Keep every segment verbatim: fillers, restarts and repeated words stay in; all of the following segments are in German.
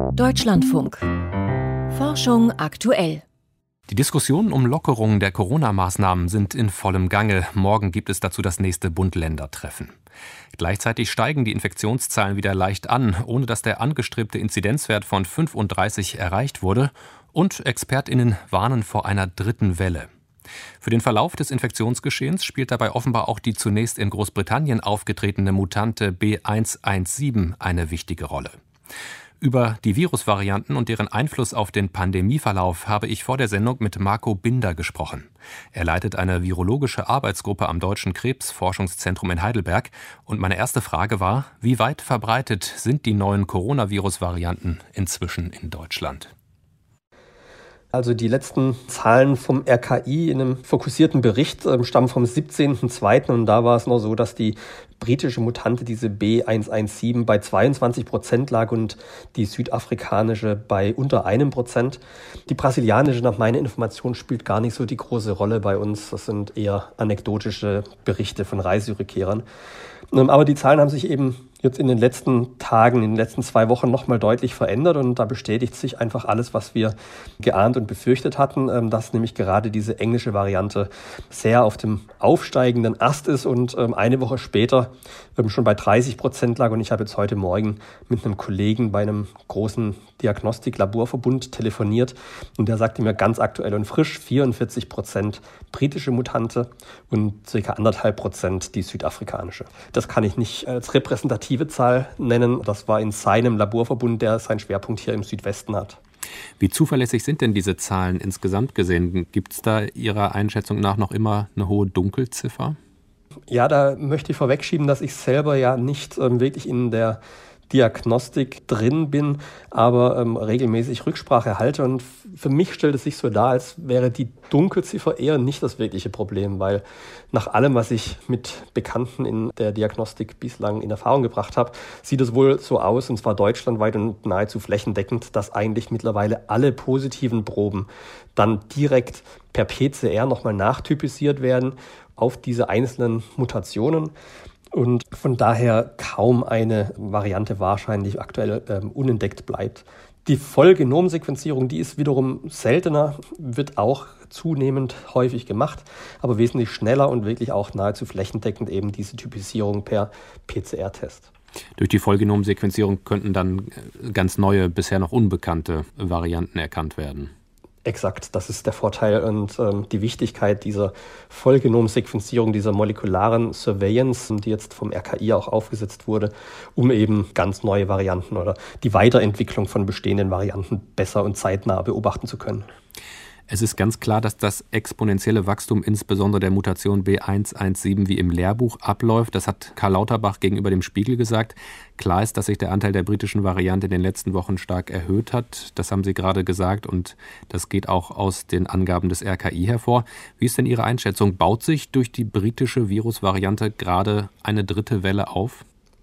Deutschlandfunk. Forschung aktuell. Die Diskussionen um Lockerungen der Corona-Maßnahmen sind in vollem Gange. Morgen gibt es dazu das nächste Bund-Länder-Treffen. Gleichzeitig steigen die Infektionszahlen wieder leicht an, ohne dass der angestrebte Inzidenzwert von fünfunddreißig erreicht wurde. Und ExpertInnen warnen vor einer dritten Welle. Für den Verlauf des Infektionsgeschehens spielt dabei offenbar auch die zunächst in Großbritannien aufgetretene Mutante B eins eins sieben eine wichtige Rolle. Über die Virusvarianten und deren Einfluss auf den Pandemieverlauf habe ich vor der Sendung mit Marco Binder gesprochen. Er leitet eine virologische Arbeitsgruppe am Deutschen Krebsforschungszentrum in Heidelberg. Und meine erste Frage war, wie weit verbreitet sind die neuen Coronavirus-Varianten inzwischen in Deutschland? Also die letzten Zahlen vom R K I in einem fokussierten Bericht äh, stammen vom siebzehnten zweiten und da war es noch so, dass die britische Mutante, diese B eins eins sieben, bei zweiundzwanzig Prozent lag und die südafrikanische bei unter einem Prozent. Die brasilianische, nach meiner Information, spielt gar nicht so die große Rolle bei uns. Das sind eher anekdotische Berichte von Reiserückkehrern. Aber die Zahlen haben sich eben jetzt in den letzten Tagen, in den letzten zwei Wochen nochmal deutlich verändert und da bestätigt sich einfach alles, was wir geahnt und befürchtet hatten, dass nämlich gerade diese englische Variante sehr auf dem aufsteigenden Ast ist und eine Woche später schon bei dreißig Prozent lag. Und ich habe jetzt heute Morgen mit einem Kollegen bei einem großen Diagnostik-Laborverbund telefoniert und der sagte mir ganz aktuell und frisch vierundvierzig Prozent britische Mutante und ca. anderthalb Prozent die südafrikanische. Das kann ich nicht als repräsentative Zahl nennen. Das war in seinem Laborverbund, der seinen Schwerpunkt hier im Südwesten hat. Wie zuverlässig sind denn diese Zahlen insgesamt gesehen? Gibt es da Ihrer Einschätzung nach noch immer eine hohe Dunkelziffer? Ja, da möchte ich vorwegschieben, dass ich selber ja nicht ähm, wirklich in der Diagnostik drin bin, aber ähm, regelmäßig Rücksprache halte. Und für mich stellt es sich so dar, als wäre die Dunkelziffer eher nicht das wirkliche Problem, weil nach allem, was ich mit Bekannten in der Diagnostik bislang in Erfahrung gebracht habe, sieht es wohl so aus, und zwar deutschlandweit und nahezu flächendeckend, dass eigentlich mittlerweile alle positiven Proben dann direkt per P C R nochmal nachtypisiert werden auf diese einzelnen Mutationen. Und von daher kaum eine Variante wahrscheinlich aktuell ähm, unentdeckt bleibt. Die Vollgenomsequenzierung, die ist wiederum seltener, wird auch zunehmend häufig gemacht, aber wesentlich schneller und wirklich auch nahezu flächendeckend eben diese Typisierung per P C R-Test. Durch die Vollgenomsequenzierung könnten dann ganz neue, bisher noch unbekannte Varianten erkannt werden. Exakt, das ist der Vorteil und ähm, die Wichtigkeit dieser Vollgenomsequenzierung, dieser molekularen Surveillance, die jetzt vom R K I auch aufgesetzt wurde, um eben ganz neue Varianten oder die Weiterentwicklung von bestehenden Varianten besser und zeitnah beobachten zu können. Es ist ganz klar, dass das exponentielle Wachstum insbesondere der Mutation B eins eins sieben wie im Lehrbuch abläuft. Das hat Karl Lauterbach gegenüber dem Spiegel gesagt. Klar ist, dass sich der Anteil der britischen Variante in den letzten Wochen stark erhöht hat. Das haben Sie gerade gesagt und das geht auch aus den Angaben des R K I hervor. Wie ist denn Ihre Einschätzung? Baut sich durch die britische Virusvariante gerade eine dritte Welle auf?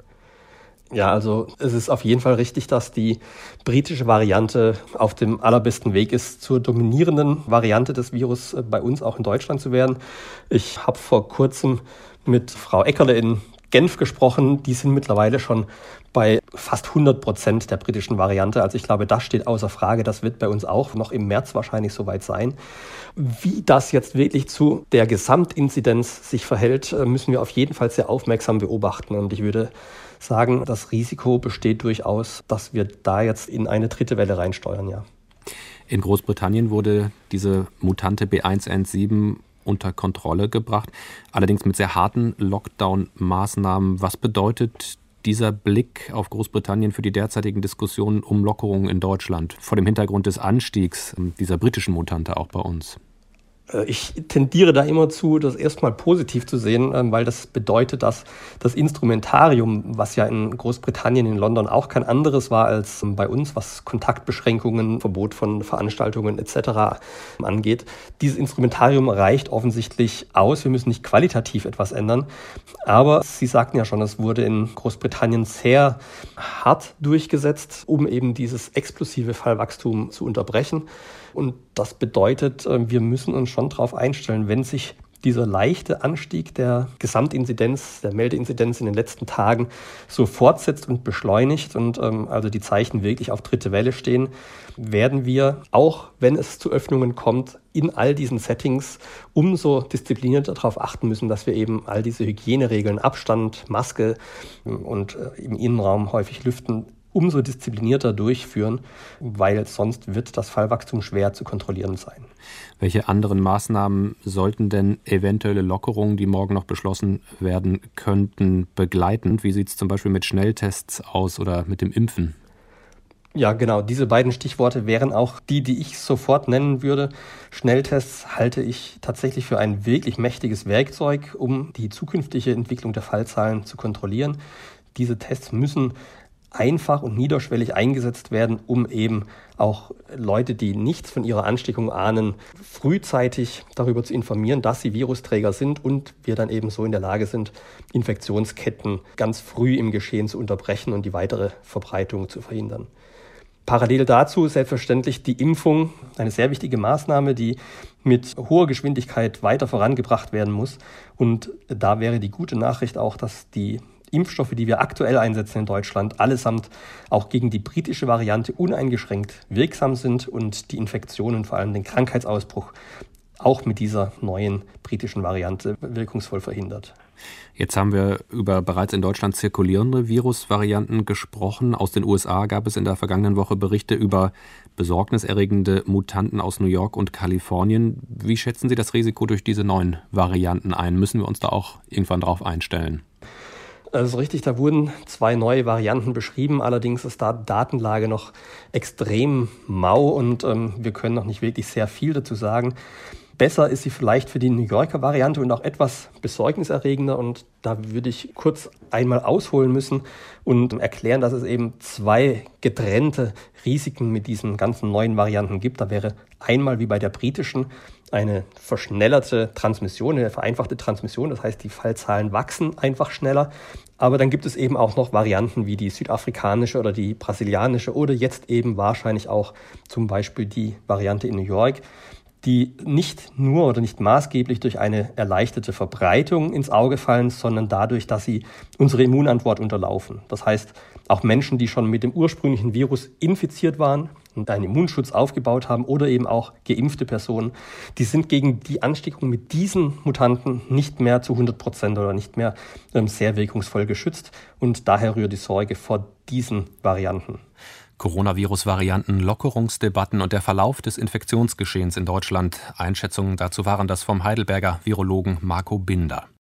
Ja, also es ist auf jeden Fall richtig, dass die britische Variante auf dem allerbesten Weg ist, zur dominierenden Variante des Virus bei uns auch in Deutschland zu werden. Ich habe vor kurzem mit Frau Eckerle in Genf gesprochen. Die sind mittlerweile schon bei fast hundert Prozent der britischen Variante. Also ich glaube, das steht außer Frage. Das wird bei uns auch noch im März wahrscheinlich soweit sein. Wie das jetzt wirklich zu der Gesamtinzidenz sich verhält, müssen wir auf jeden Fall sehr aufmerksam beobachten. Und ich würde sagen, das Risiko besteht durchaus, dass wir da jetzt in eine dritte Welle reinsteuern, ja. In Großbritannien wurde diese Mutante B eins eins sieben unter Kontrolle gebracht, allerdings mit sehr harten Lockdown-Maßnahmen. Was bedeutet dieser Blick auf Großbritannien für die derzeitigen Diskussionen um Lockerungen in Deutschland vor dem Hintergrund des Anstiegs dieser britischen Mutante auch bei uns? Ich tendiere da immer zu, das erstmal positiv zu sehen, weil das bedeutet, dass das Instrumentarium, was ja in Großbritannien, in London auch kein anderes war als bei uns, was Kontaktbeschränkungen, Verbot von Veranstaltungen et cetera angeht, dieses Instrumentarium reicht offensichtlich aus. Wir müssen nicht qualitativ etwas ändern. Aber Sie sagten ja schon, es wurde in Großbritannien sehr hart durchgesetzt, um eben dieses explosive Fallwachstum zu unterbrechen. Und das bedeutet, wir müssen uns schon darauf einstellen, wenn sich dieser leichte Anstieg der Gesamtinzidenz, der Meldeinzidenz in den letzten Tagen so fortsetzt und beschleunigt und ähm, also die Zeichen wirklich auf dritte Welle stehen, werden wir, auch wenn es zu Öffnungen kommt, in all diesen Settings umso disziplinierter darauf achten müssen, dass wir eben all diese Hygieneregeln, Abstand, Maske und äh, im Innenraum häufig lüften, umso disziplinierter durchführen, weil sonst wird das Fallwachstum schwer zu kontrollieren sein. Welche anderen Maßnahmen sollten denn eventuelle Lockerungen, die morgen noch beschlossen werden könnten, begleiten? Wie sieht es zum Beispiel mit Schnelltests aus oder mit dem Impfen? Ja, genau. Diese beiden Stichworte wären auch die, die ich sofort nennen würde. Schnelltests halte ich tatsächlich für ein wirklich mächtiges Werkzeug, um die zukünftige Entwicklung der Fallzahlen zu kontrollieren. Diese Tests müssen einfach und niederschwellig eingesetzt werden, um eben auch Leute, die nichts von ihrer Ansteckung ahnen, frühzeitig darüber zu informieren, dass sie Virusträger sind und wir dann eben so in der Lage sind, Infektionsketten ganz früh im Geschehen zu unterbrechen und die weitere Verbreitung zu verhindern. Parallel dazu selbstverständlich die Impfung, eine sehr wichtige Maßnahme, die mit hoher Geschwindigkeit weiter vorangebracht werden muss. Und da wäre die gute Nachricht auch, dass die Impfstoffe, die wir aktuell einsetzen in Deutschland, allesamt auch gegen die britische Variante uneingeschränkt wirksam sind und die Infektionen, vor allem den Krankheitsausbruch, auch mit dieser neuen britischen Variante wirkungsvoll verhindert. Jetzt haben wir über bereits in Deutschland zirkulierende Virusvarianten gesprochen. Aus den U S A gab es in der vergangenen Woche Berichte über besorgniserregende Mutanten aus New York und Kalifornien. Wie schätzen Sie das Risiko durch diese neuen Varianten ein? Müssen wir uns da auch irgendwann drauf einstellen? Also richtig, da wurden zwei neue Varianten beschrieben. Allerdings ist da die Datenlage noch extrem mau und ähm, wir können noch nicht wirklich sehr viel dazu sagen. Besser ist sie vielleicht für die New Yorker Variante und auch etwas besorgniserregender. Und da würde ich kurz einmal ausholen müssen und erklären, dass es eben zwei getrennte Risiken mit diesen ganzen neuen Varianten gibt. Da wäre einmal wie bei der britischen eine verschnellerte Transmission, eine vereinfachte Transmission. Das heißt, die Fallzahlen wachsen einfach schneller. Aber dann gibt es eben auch noch Varianten wie die südafrikanische oder die brasilianische oder jetzt eben wahrscheinlich auch zum Beispiel die Variante in New York, die nicht nur oder nicht maßgeblich durch eine erleichterte Verbreitung ins Auge fallen, sondern dadurch, dass sie unsere Immunantwort unterlaufen. Das heißt, auch Menschen, die schon mit dem ursprünglichen Virus infiziert waren und einen Immunschutz aufgebaut haben oder eben auch geimpfte Personen, die sind gegen die Ansteckung mit diesen Mutanten nicht mehr zu hundert Prozent oder nicht mehr ähm, sehr wirkungsvoll geschützt. Und daher rührt die Sorge vor diesen Varianten. Coronavirus-Varianten, Lockerungsdebatten und der Verlauf des Infektionsgeschehens in Deutschland. Einschätzungen dazu waren das vom Heidelberger Virologen Marco Binder.